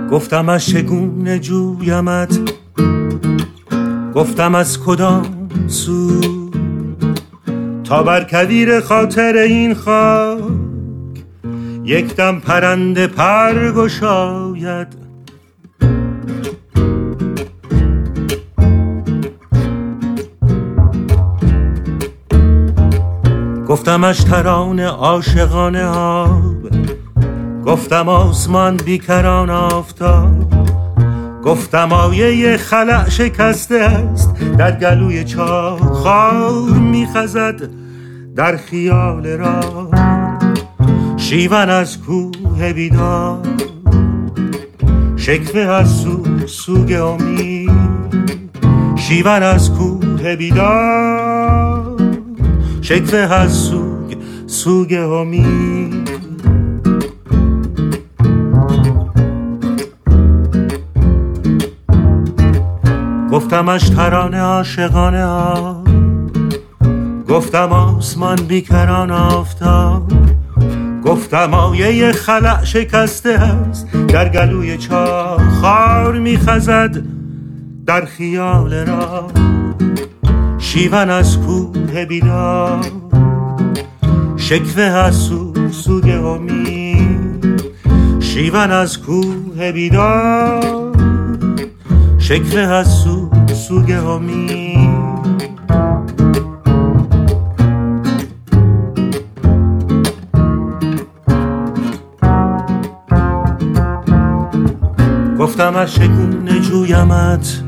گفتم از چگونه جویمت، گفتم از کدام سو، تا بر کویر خاطر این خاک یک دم پرنده پر گشاید. گفتمش ترانه عاشقانه آب، گفتم آسمان بیکران آفتاب، گفتم آیه خلأ شکسته است در گلوی چاه، خار میخزد در خیال راه، شیون از کوه بیدار، شکوه از سوگ امید، شیون از کوه بیدار، شکوه از سوگ امید. گفتمش ترانه عاشقانه ها، گفتم آسمان بیکران آفتاب، گفتم آیه خلأ شکسته است در گلوی چاه، خار میخزد در خیال راه، شیون از کوه بیدار، شکوه از سوگ امید، شیون از کوه بیدار، شکوه از سوگ امید. گفتم از چگونه جویمت،